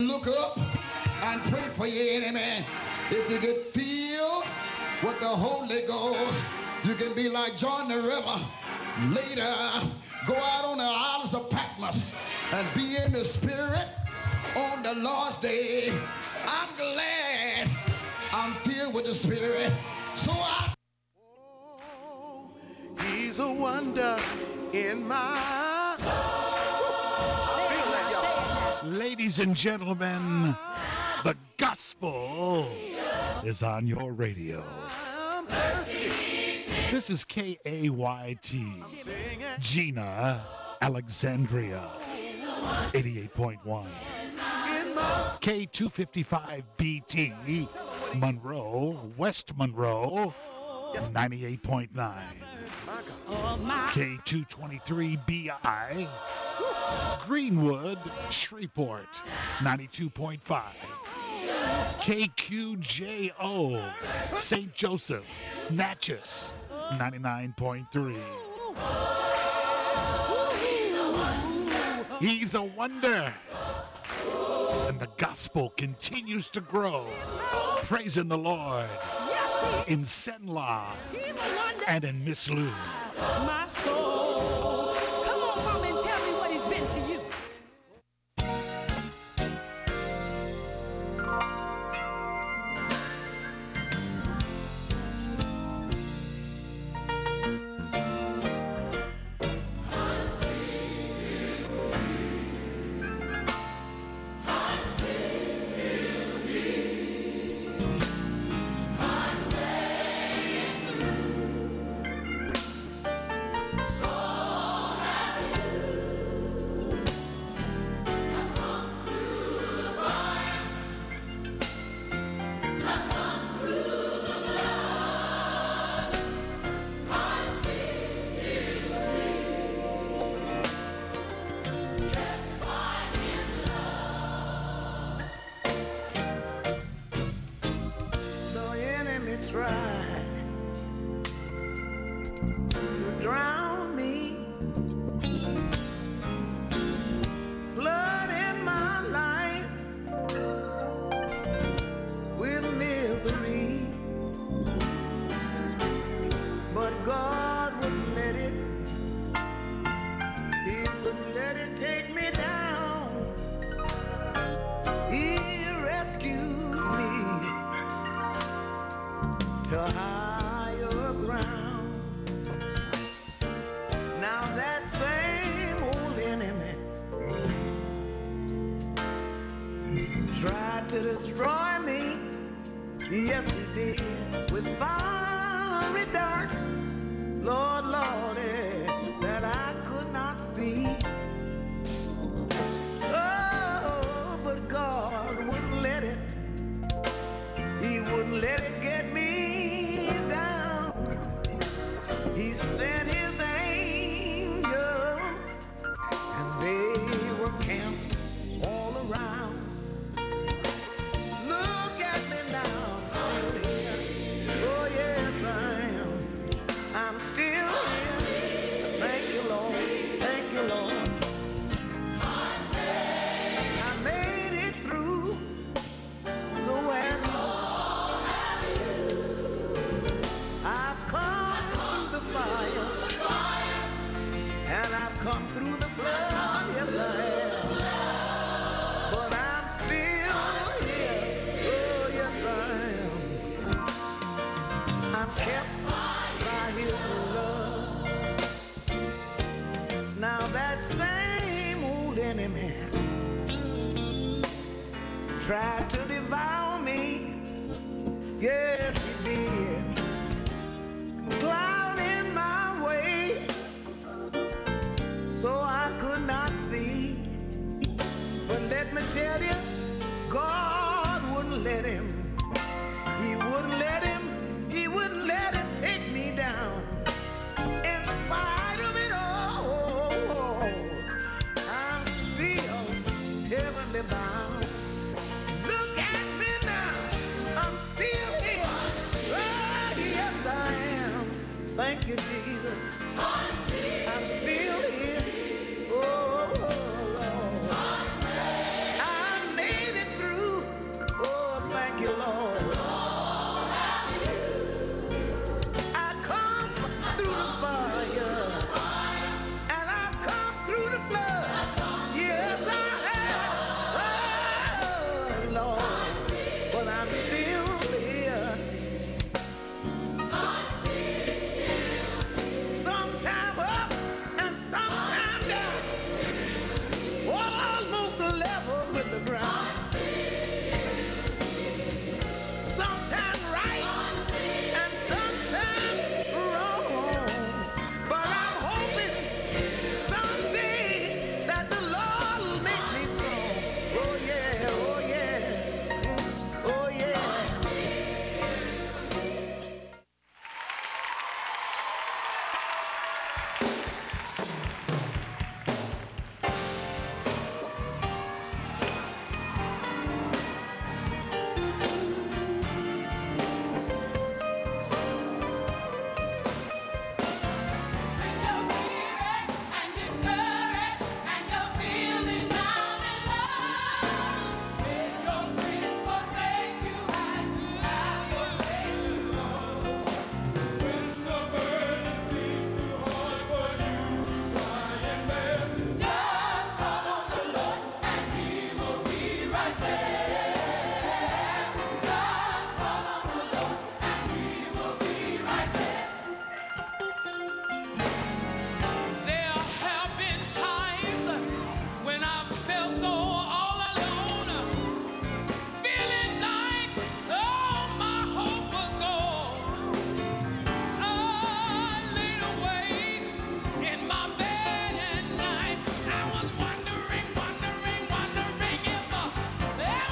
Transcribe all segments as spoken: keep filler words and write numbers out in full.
Look up and pray for your enemy. If you get filled with the Holy Ghost, you can be like John the River. Later, go out on the islands of Patmos and be in the Spirit on the Lord's day. I'm glad I'm filled with the Spirit. So I... Oh, he's a wonder in my... I feel that, y'all. Ladies and gentlemen, the gospel is on your radio. I'm thirsty. This is K A Y T, Gina, Alexandria, eighty-eight point one. K two fifty-five B T, Monroe, West Monroe, ninety-eight point nine. K two twenty-three B I, Greenwood, Shreveport, ninety-two point five. K Q J O, Saint Joseph, Natchez, ninety-nine point three. He's a wonder. And the gospel continues to grow. Praising the Lord in Senla and in Miss Lou. My soul. Come on, mom, and tell me what he's been to you. Tried to devour me, yes he did. Cloud in my way, so I could not see. But let me tell you, God wouldn't let him. He wouldn't let him, he wouldn't let him take me down. In spite of it all, I'm still heavenly bound. Look at me now, I'm still here. There have been times when I felt so all alone, feeling like all my hope was gone. I laid awake in my bed at night. I was wondering, wondering, wondering if uh, there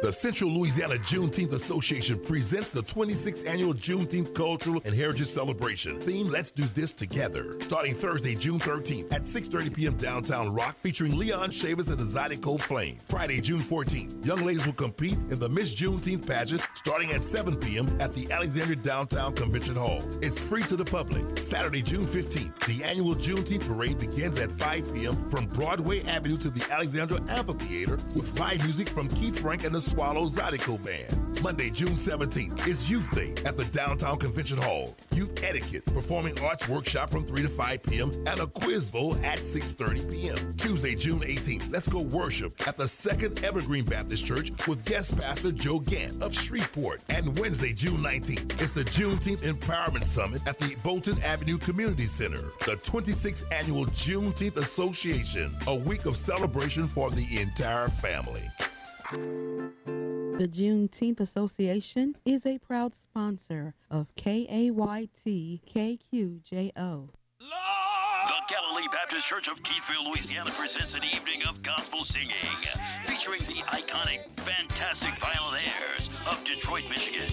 The Central Louisiana Juneteenth Association presents the twenty-sixth Annual Juneteenth Cultural and Heritage Celebration. Theme, Let's Do This Together. Starting Thursday, June thirteenth at six thirty p.m. downtown Rock, featuring Leon Chavis and the Zydeco Flames. Friday, June fourteenth, young ladies will compete in the Miss Juneteenth pageant starting at seven p.m. at the Alexandria Downtown Convention Hall. It's free to the public. Saturday, June fifteenth, the annual Juneteenth parade begins at five p.m. from Broadway Avenue to the Alexandria Amphitheater with live music from Keith Frank and the Swallow Zydeco Band. Monday, June seventeenth, is Youth Day at the Downtown Convention Hall. Youth Etiquette, Performing Arts Workshop from three to five p.m. and a quiz bowl at six thirty p.m. Tuesday, June eighteenth, let's go worship at the Second Evergreen Baptist Church with guest pastor Joe Gant of Shreveport. And Wednesday, June nineteenth, it's the Juneteenth Empowerment Summit at the Bolton Avenue Community Center. The twenty-sixth Annual Juneteenth Association, a week of celebration for the entire family. The Juneteenth Association is a proud sponsor of K A Y T K Q J O. The Galilee Baptist Church of Keithville, Louisiana presents an evening of gospel singing featuring the iconic, fantastic violinaires of Detroit, Michigan.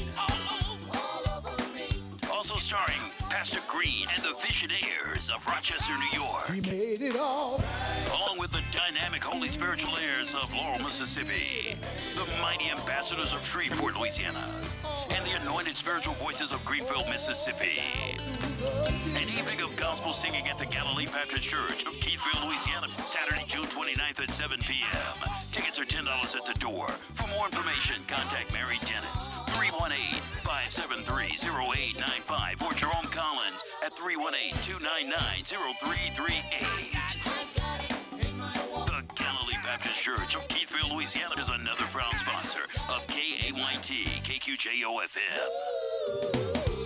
Also starring Pastor Green and the Visionaires of Rochester, New York. He made it all. Along with the dynamic Holy Spiritual Airs of Laurel, Mississippi, the mighty Ambassadors of Shreveport, Louisiana, and the anointed spiritual voices of Greenville, Mississippi. An evening of gospel singing at the Galilee Baptist Church of Keithville, Louisiana, Saturday, June twenty-ninth at seven p.m. Tickets are ten dollars at the door. For more information, contact Mary Dennis, three one eight, five seven three, zero eight nine five, or Jerome Collins at three one eight, two nine nine, zero three three eight. The Galilee Baptist Church of Keithville, Louisiana is another proud sponsor of K A Y T K Q J O F M.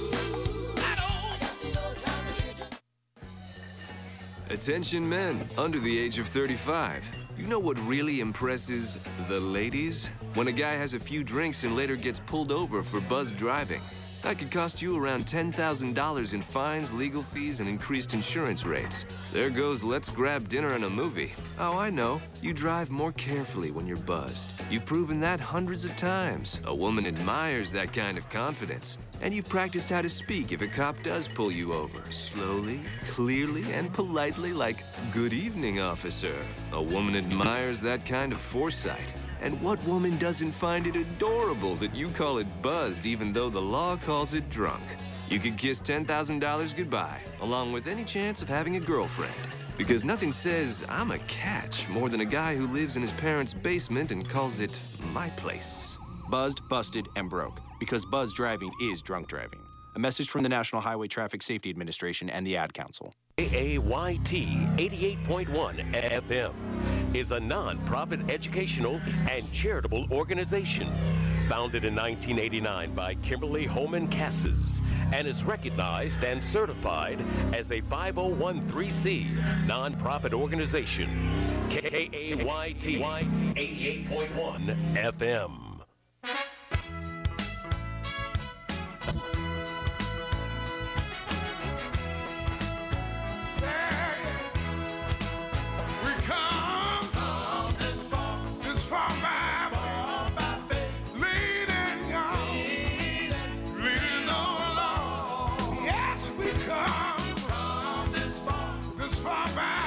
Attention men under the age of thirty-five. You know what really impresses the ladies? When a guy has a few drinks and later gets pulled over for buzzed driving. That could cost you around ten thousand dollars in fines, legal fees, and increased insurance rates. There goes let's grab dinner and a movie. Oh, I know. You drive more carefully when you're buzzed. You've proven that hundreds of times. A woman admires that kind of confidence. And you've practiced how to speak if a cop does pull you over. Slowly, clearly, and politely like, "Good evening, officer." A woman admires that kind of foresight. And what woman doesn't find it adorable that you call it buzzed even though the law calls it drunk? You could kiss ten thousand dollars goodbye, along with any chance of having a girlfriend. Because nothing says, "I'm a catch," more than a guy who lives in his parents' basement and calls it my place. Buzzed, busted, and broke. Because buzzed driving is drunk driving. A message from the National Highway Traffic Safety Administration and the Ad Council. K A Y T eighty-eight point one F M is a non-profit educational and charitable organization founded in nineteen eighty-nine by Kimberly Holman Cassis and is recognized and certified as a five oh one c non-profit organization. K A Y T eighty-eight point one F M.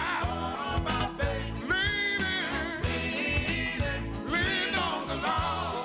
Leaning, leaning on the Lord.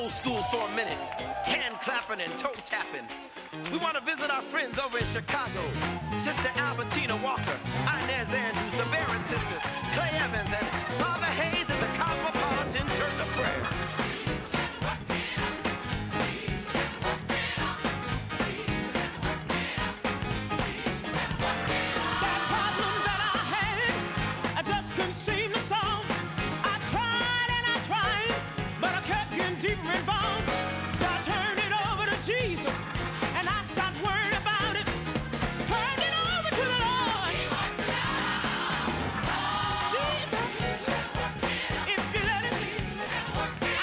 old school for a minute. Hand clapping and toe tapping. We want to visit our friends over in Chicago. Sister Albertina Walker, Inez Andrews, the Barrett sisters, Clay Evans, and Father Hayes at the Cosmopolitan Church of Prayer. If you let it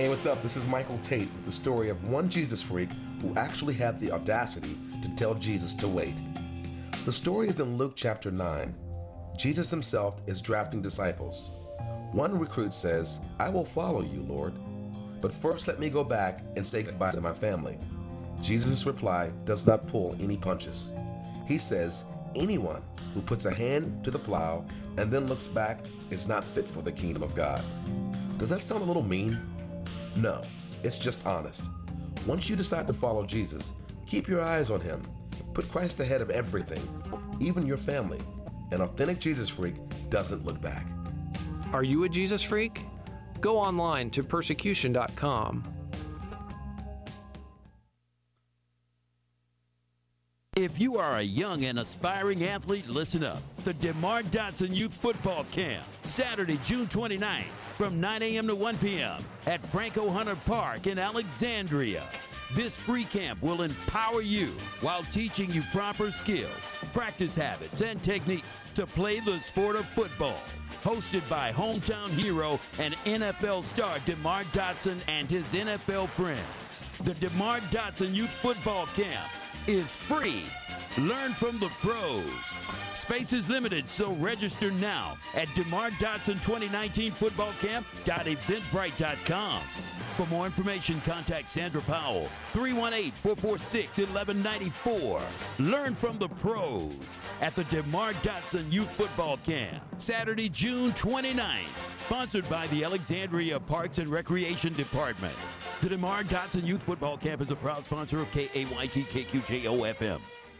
Hey, what's up? This is Michael Tate with the story of one Jesus freak who actually had the audacity to tell Jesus to wait. The story is in Luke chapter nine. Jesus himself is drafting disciples. One recruit says, "I will follow you, Lord, but first let me go back and say goodbye to my family." Jesus' reply does not pull any punches. He says, "Anyone who puts a hand to the plow and then looks back is not fit for the kingdom of God." Does that sound a little mean? No, it's just honest. Once you decide to follow Jesus, keep your eyes on him. Put Christ ahead of everything, even your family. An authentic Jesus freak doesn't look back. Are you a Jesus freak? Go online to persecution dot com. If you are a young and aspiring athlete, listen up. The DeMar Dotson Youth Football Camp, Saturday, June twenty-ninth, from nine a.m. to one p.m. at Franco Hunter Park in Alexandria. This free camp will empower you while teaching you proper skills, practice habits, and techniques to play the sport of football. Hosted by hometown hero and N F L star DeMar Dotson and his N F L friends. The DeMar Dotson Youth Football Camp is free. Learn from the pros. Space is limited, so register now at DeMar Dotson twenty nineteen football camp dot eventbrite dot com. For more information, contact Sandra Powell, three one eight, four four six, one one nine four. Learn from the pros at the DeMar Dotson Youth Football Camp, Saturday, June twenty-ninth. Sponsored by the Alexandria Parks and Recreation Department. The DeMar Dotson Youth Football Camp is a proud sponsor of K A Y T K Q J O F M.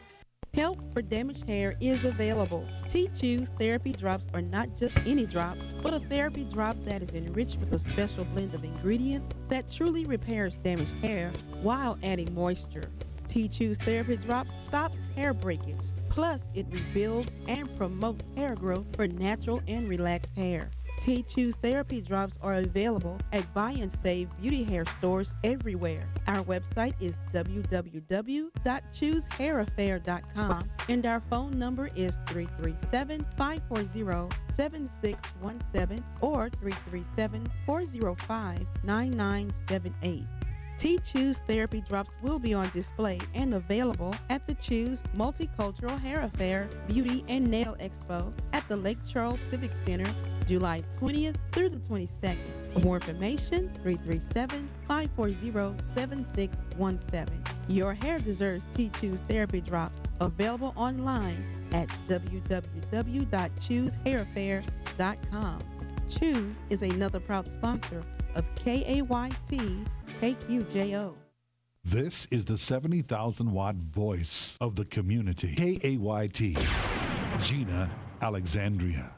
Help for damaged hair is available. T-Choose therapy drops are not just any drops, but a therapy drop that is enriched with a special blend of ingredients that truly repairs damaged hair while adding moisture. T-Choose therapy drops stops hair breakage, plus it rebuilds and promotes hair growth for natural and relaxed hair. T-Choose therapy drops are available at Buy and Save beauty hair stores everywhere. Our website is w w w dot choose hair affair dot com and our phone number is three three seven, five four zero, seven six one seven or three three seven, four zero five, nine nine seven eight. T-Choose therapy drops will be on display and available at the Choose Multicultural Hair Affair Beauty and Nail Expo at the Lake Charles Civic Center, July twentieth through the twenty-second. For more information, three three seven, five four zero, seven six one seven. Your hair deserves T-Choose therapy drops. Available online at w w w dot choose hair affair dot com. Choose is another proud sponsor of K A Y T K Q J O. This is the seventy thousand watt voice of the community. K A Y T, Gina, Alexandria.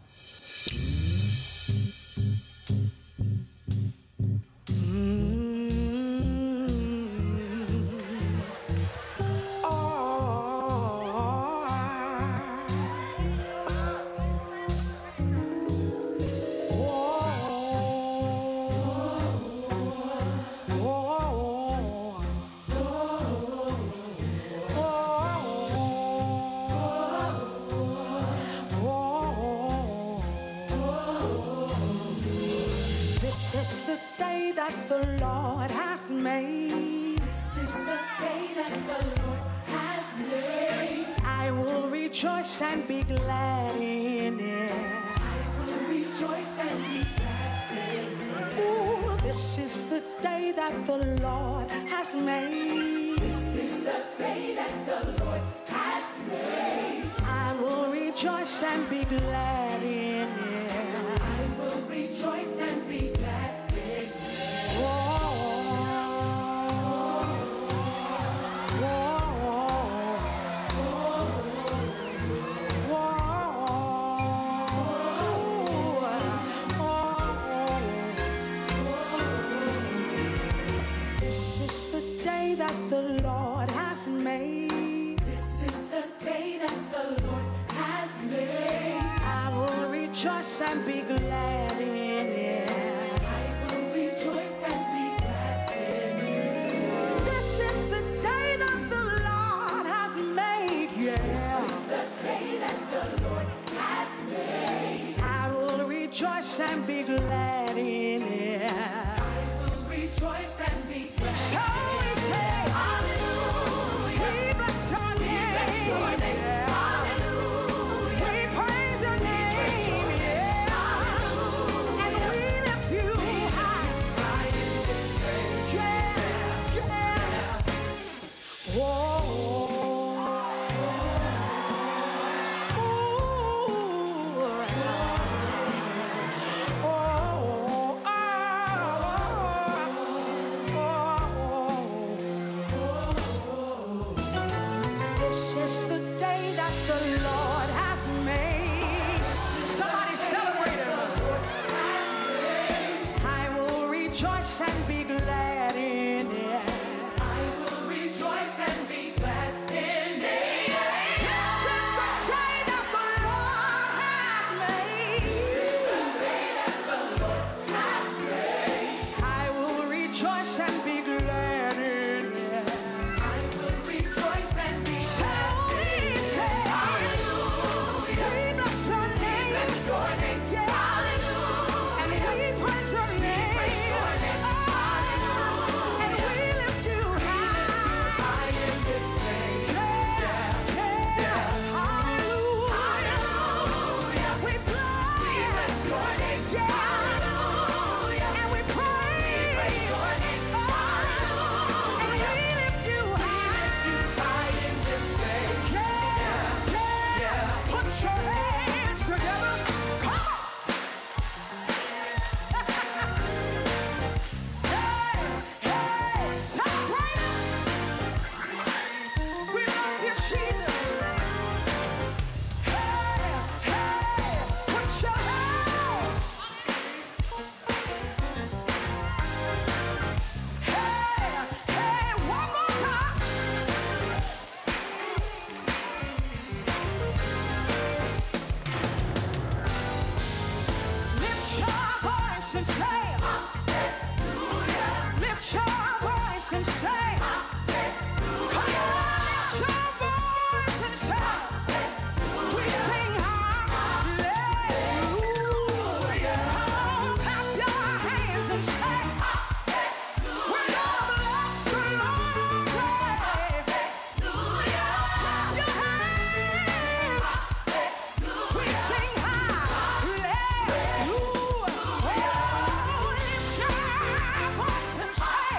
And be glad in it. I will rejoice and be glad in it. Ooh, this is the day that the Lord has made. This is the day that the Lord has made. I will rejoice and be glad in it. I will rejoice and be glad in it. Oh, oh, oh. The Lord has made. This is the day that the Lord has made. I will rejoice and be glad in it. I will rejoice and be glad in it. This is the day that the Lord has made. Yeah. This is the day that the Lord has made. I will rejoice and be glad in it. I will rejoice and be glad. So we say, hallelujah. We bless your name. We bless your name. Yeah. Hallelujah. We praise your name. Yeah. Hallelujah. And we lift you high. Yeah. Yeah. Whoa. This is the day that the Lord has made. Somebody celebrate him. I will rejoice and be glad in it. I will rejoice and be glad in it. This is the day that the Lord has made. This is the day that the Lord has made. I will rejoice and be glad in it. I will rejoice and be glad. So we say, hallelujah. We bless your name. We bless your name. Yeah. Hallelujah. And we praise your name. We praise your name. Hallelujah. And we lift you high in this place. Yeah. Yeah. Hallelujah. Hallelujah. We bless your name. Yeah. Hallelujah. And we praise your name. Hallelujah. And we lift you high in this place. Yeah. Yeah. Put your hands together. Come on. Hey, hey, celebrate it. We love you, Jesus. Hey, hey, put your hands. Hey, hey, one more time. Lift your voice and say, hallelujah. Lift your voice and say, hallelujah. Come on, lift your voice and say, we sing hallelujah. Come on, clap your hands and say, we're gonna bless the Lord today. Clap your hands. We sing hallelujah. Oh, lift your voice and say,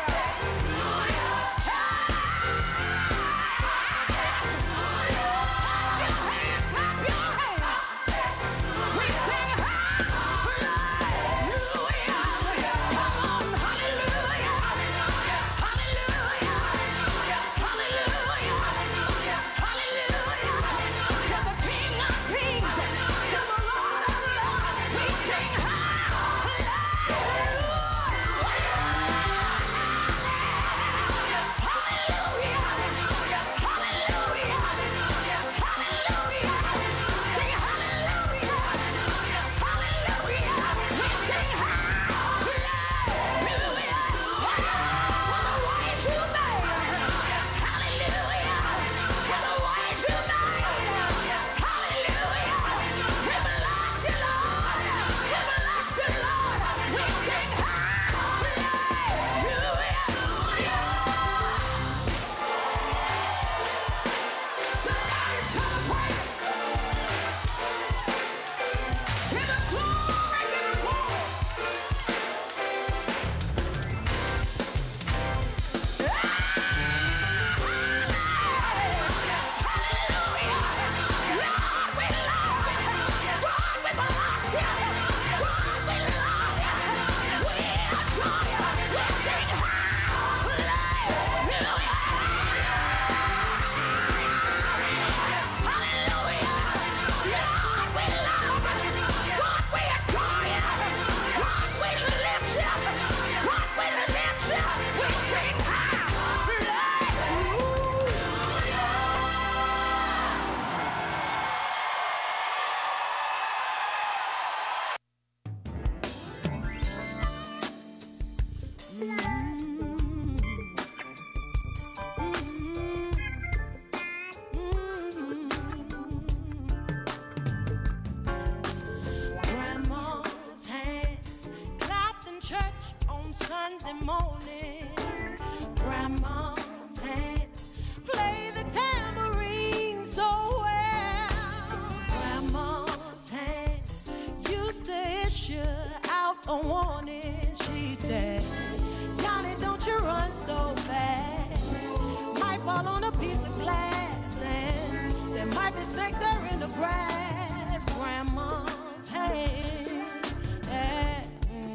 home Sunday morning. Grandma's hand play the tambourine so well. Grandma's hand used to issue out a warning. She said, Johnny, don't you run so fast. Might fall on a piece of glass, and there might be snakes there in the grass. Grandma's hand, yeah.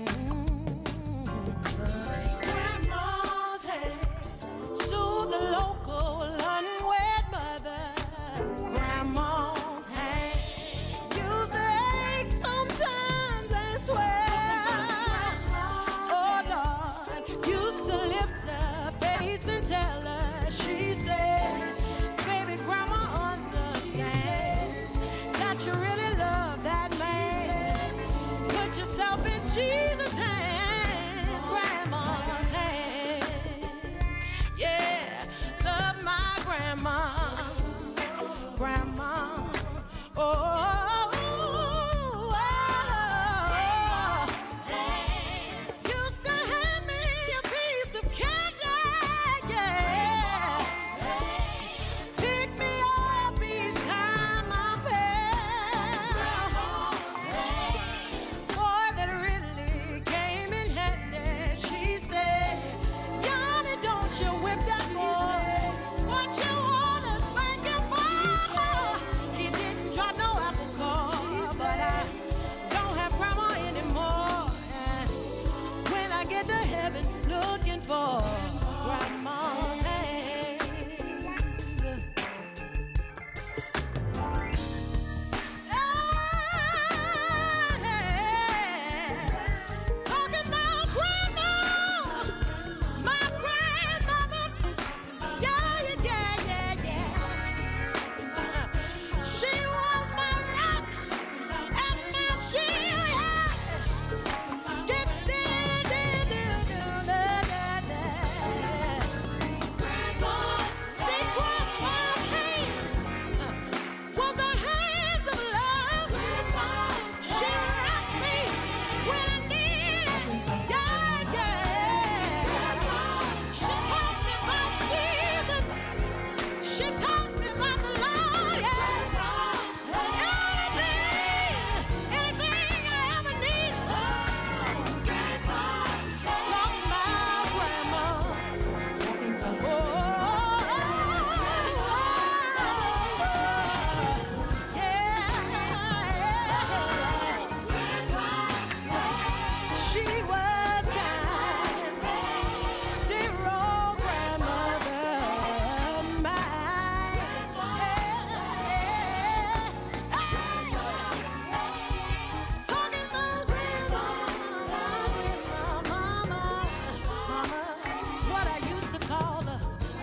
Grandma's hand soothe the local unwed mother. Grandma's hand used to ache sometimes as well. Oh Lord, used to lift her face and tell her, she said, baby, grandma understands that you really love that man. Put yourself in Jesus' hands, grandma's hands. Yeah, love my grandma, grandma. Oh, oh, oh, oh. Used to hand me a piece of candy, yeah. Pick me up each time I fell. Boy, that really came in handy. She said, Johnny, don't you whip that boy. What you wanna spank him for? He didn't drop no apple core, but I don't have grandma anymore. And when I get to heaven, looking for grandma's hand. Talking about grandma, my grandmother. Yeah, yeah, yeah, yeah, yeah. She was my rock and my shield, yeah. Did, did, did, did, did, did, did. See, grandma's hands uh, was the hands of love. She rocked me when I needed it. Yeah, yeah. She taught me about Jesus. She taught me about the Lord, yeah. Anything, anything I ever needed. Talk about grandma. Oh, yeah. She was kind, dear old grandmother mine. Talking about grandma, mama, mama, what I used to call her.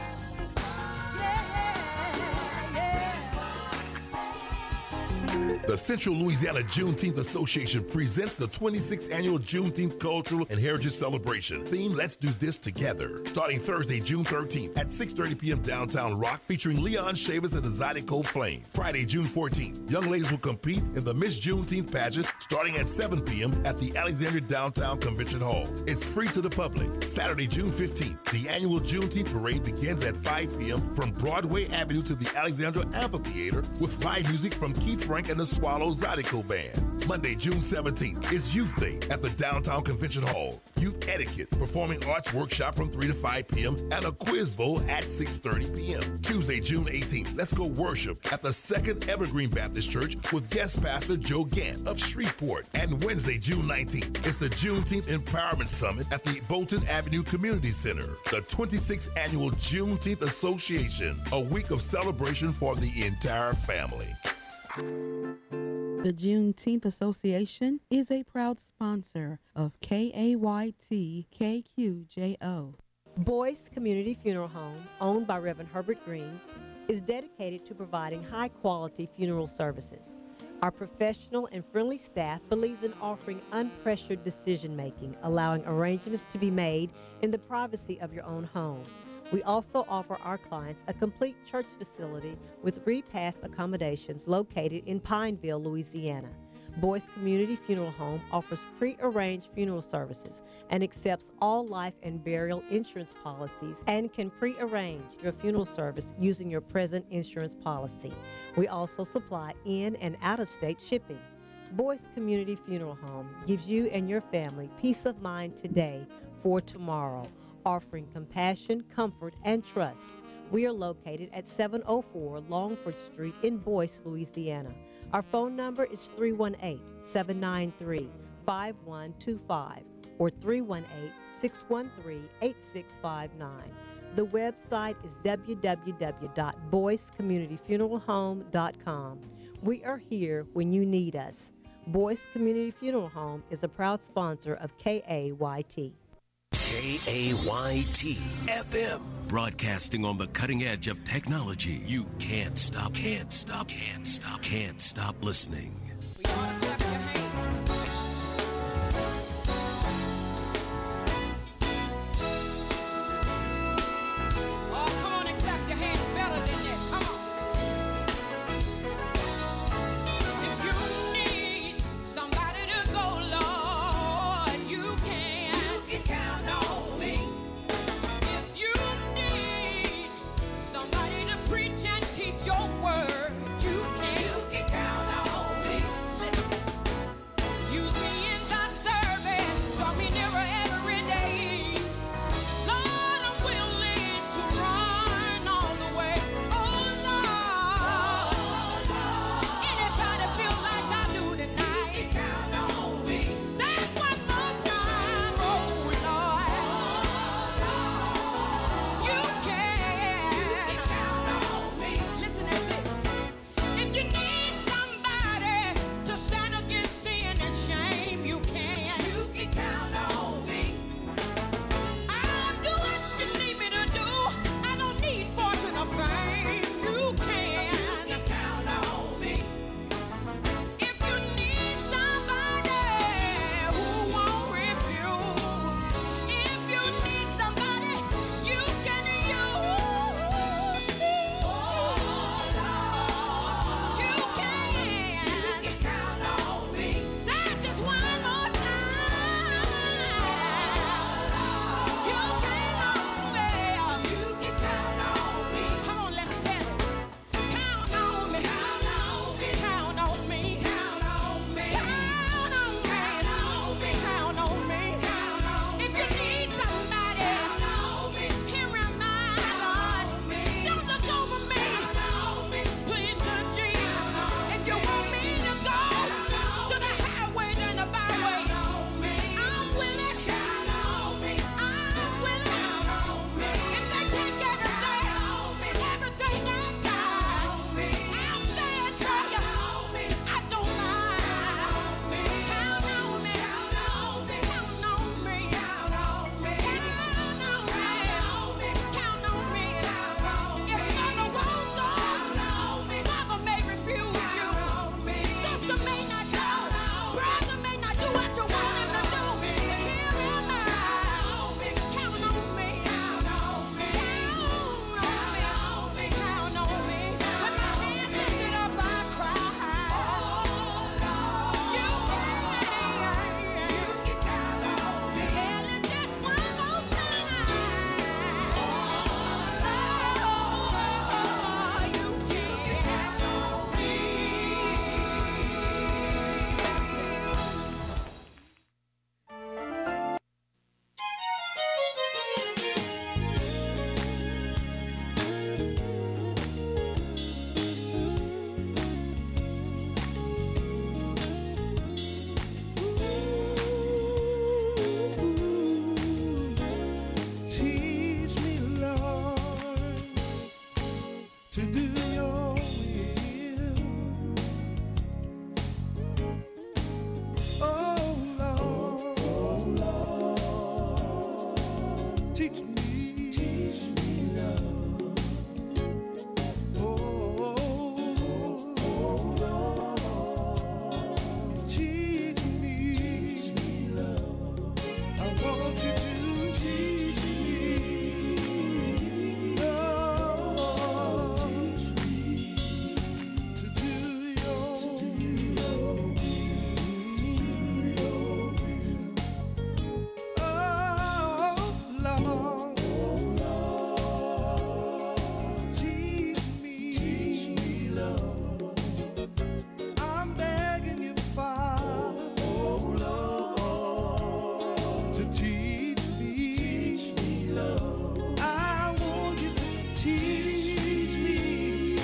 The Central Louisiana Juneteenth Association presents the twenty-sixth Annual Juneteenth Cultural and Heritage Celebration. Theme, Let's Do This Together. Starting Thursday, June thirteenth at six thirty p.m. downtown Rock, featuring Leon Chavis and the Zydeco Flames. Friday, June fourteenth, young ladies will compete in the Miss Juneteenth pageant starting at seven p.m. at the Alexandria Downtown Convention Hall. It's free to the public. Saturday, June fifteenth, the annual Juneteenth parade begins at five p.m. from Broadway Avenue to the Alexandria Amphitheater with live music from Keith Frank and the Swallow Zydeco Band. Monday, June seventeenth is Youth Day at the Downtown Convention Hall. Youth Etiquette, Performing Arts Workshop from three to five p.m. and a quiz bowl at six thirty p.m. Tuesday, June eighteenth, Let's Go Worship at the Second Evergreen Baptist Church with guest pastor Joe Gant of Shreveport. And Wednesday, June nineteenth, it's the Juneteenth Empowerment Summit at the Bolton Avenue Community Center. The twenty-sixth Annual Juneteenth Association, a week of celebration for the entire family. The Juneteenth Association is a proud sponsor of K A Y T K Q J O. Boyce Community Funeral Home, owned by Reverend Herbert Green, is dedicated to providing high-quality funeral services. Our professional and friendly staff believes in offering unpressured decision-making, allowing arrangements to be made in the privacy of your own home. We also offer our clients a complete church facility with repast accommodations located in Pineville, Louisiana. Boyce Community Funeral Home offers pre-arranged funeral services and accepts all life and burial insurance policies and can pre-arrange your funeral service using your present insurance policy. We also supply in and out-of-state shipping. Boyce Community Funeral Home gives you and your family peace of mind today for tomorrow, offering compassion, comfort, and trust. We are located at seven oh four Longford Street in Boyce, Louisiana. Our phone number is three one eight, seven nine three, five one two five or three one eight, six one three, eight six five nine. The website is w w w dot boyce community funeral home dot com. We are here when you need us. Boyce Community Funeral Home is a proud sponsor of K A Y T. K A Y T F M, broadcasting on the cutting edge of technology. You can't stop, can't stop, can't stop, can't stop listening. Oh, come on and clap your hands better than that. Come on. If you need somebody to go, Lord, you can. You can count on me. If you need somebody to preach and teach your word, you can. You can count on me. Listen. to teach me. Teach me, Lord. I want you to teach me.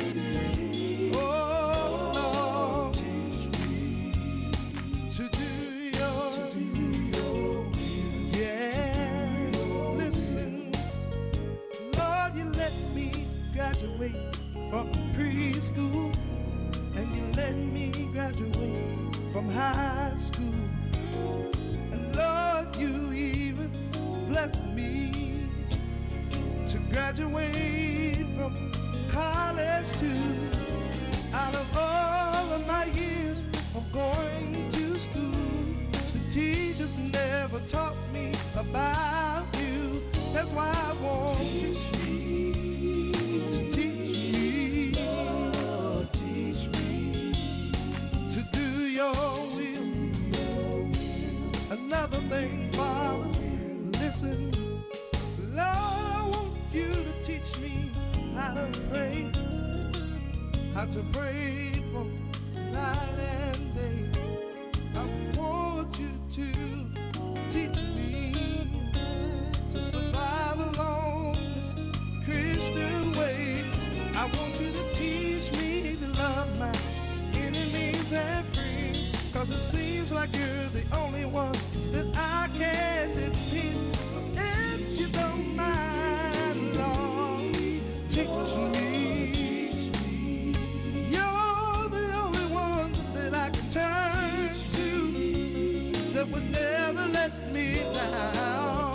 Oh, Lord. Teach me to do your, to do your will. Yes, listen. Lord, you let me graduate from preschool, and you let me graduate from high school. And Lord, you even bless me to graduate from college too. Out of all of my years of going to school, the teachers never taught me about you. That's why I want teach me, to teach me, oh, teach me to do your will. Another thing, Father, listen, Lord, I want you to teach me how to pray, how to pray both night and day. I want you to teach me to survive along this Christian way. I want you to teach me to love my enemies and friends, 'cause it seems like you're the only one that I can depend. So if you don't mind, Lord, teach me. You're the only one that I can turn to, that would never let me down.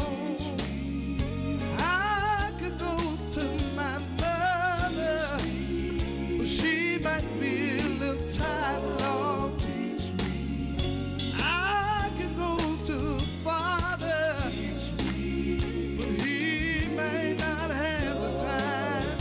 I could go to my mother, but she might be a little tired, Lord. I could go to Father, but he may not have the time.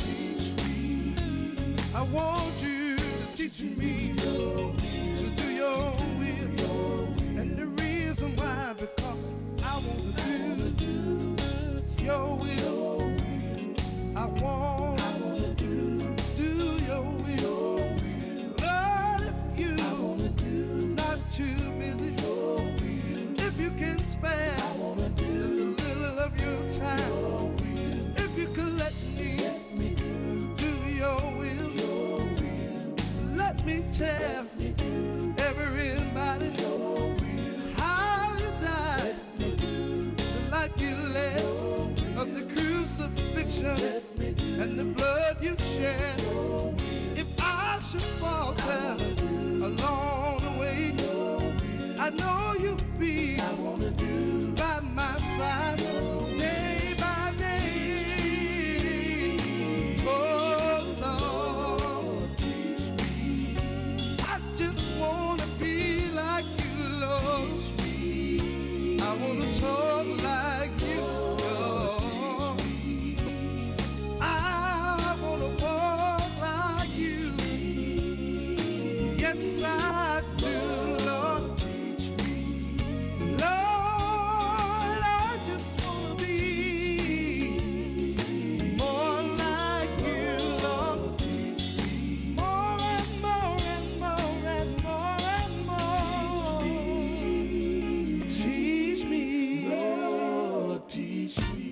I want you to teach me to do your will, and the reason why, because I want to do your will. I want to do your will. Lord, if you not too busy, if you can spare just a little of your time, if you could let me do your will, let me tell everybody how you died, the life you led, of the crucifixion and the blood you shed. If I should falter along the way, I know you'll be by my side day by day. Oh Lord, teach me. I just want to be like you, Lord. I want to talk like you, Lord. I want to walk like you. Yes, I do, Lord. Lord, I just want to be more like you, Lord. More and more and more and more and more. Teach me, Lord, teach me.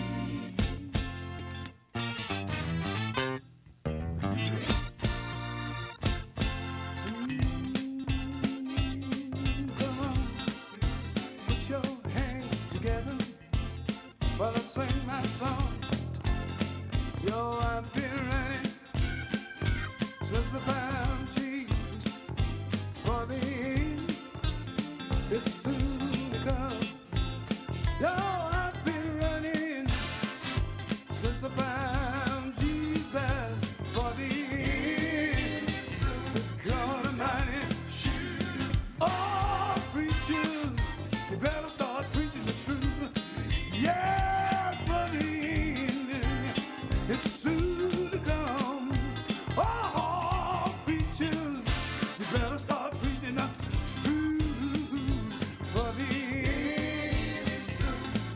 Put your hands together while I sing my song. Yo, I've been running since I found Jesus, for the end is soon to come. Yo, I've been running since I found Jesus, for the end is soon to come. Mighty. Oh, preacher, you better start preaching the truth. Yeah, for the end is soon to come. Oh, preacher, you better start preaching the truth. For the end is soon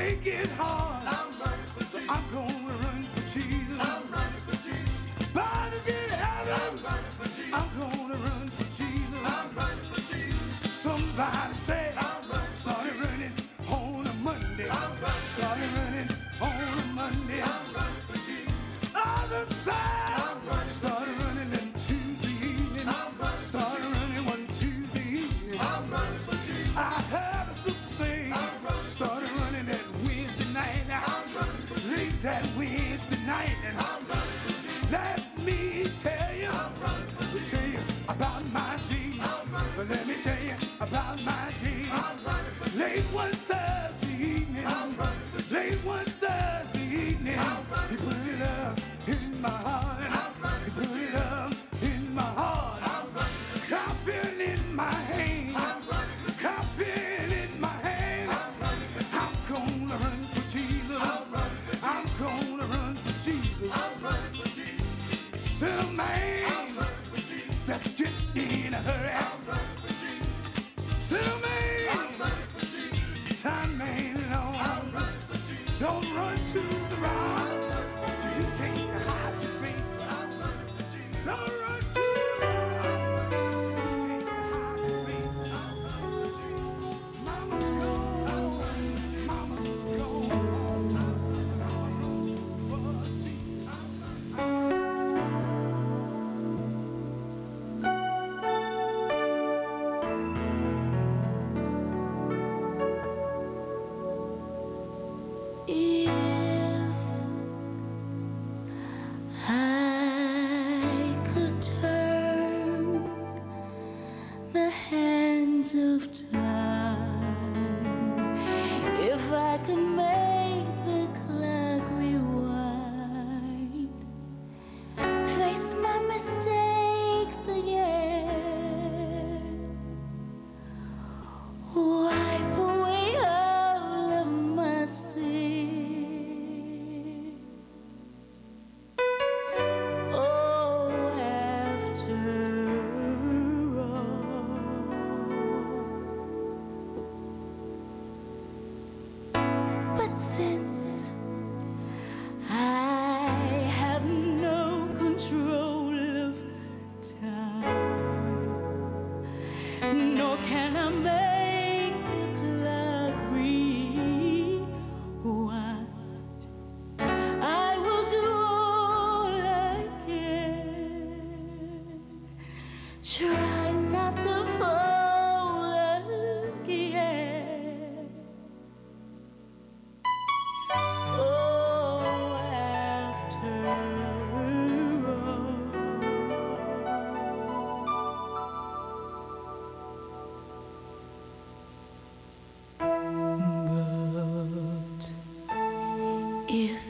make it hard. I'm running for Jesus. I'm gonna run for Jesus. I'm running for Jesus. Bound to get heaven. I'm running for Jesus. I'm gonna run for Jesus. I'm running for Jesus. Somebody say, I'm running for started running on a Monday. I'm running for started running on a Monday. I'm running for Jesus. Other side. I'm running for started running in Tuesday evening. I'm running for started running one Tuesday evening. I'm running for Jesus. I heard a sister say, I'm running started running that Wednesday night. I'm running for Late that Wednesday night. And I'm running for Jesus. let me tell you, I'm running for Jesus. tell you about my day. I'm running But let me tell you about my day. I'm running for Jesus. Late one Thursday evening. I'm running for Jesus. Late one Thursday evening. I'm running He put it up in my heart. I'm running He for put it up in my heart. I'm running for Jesus. Copping in my hand. I'm running for Jesus. Copping in my hand. I'm running for Jesus. I'm gonna run for Jesus. I'm running for Jesus. I'm gonna run for Jesus. I'm running for Jesus. Send a man I'm running for Jesus. that's getting in a hurry. I'm running for Jesus. Send a man. I'm running for Jesus. Time ain't long. I'm running for Jesus. Don't run to the right. I'm running for Jesus. You can't hide your face. I'm running for Jesus. Don't run to the right. You can't hide your face. I'm running for Jesus. Mama's gone. Mama's gone. For Jesus. If I could turn the hands of time, if I could make the clock rewind, face my mistakes again, wipe away all of my sin. Oh, after all. But since I have no control of time, nor can I make the clock rewind, I will do all I can. Try not to fall again. Oh, after all. But if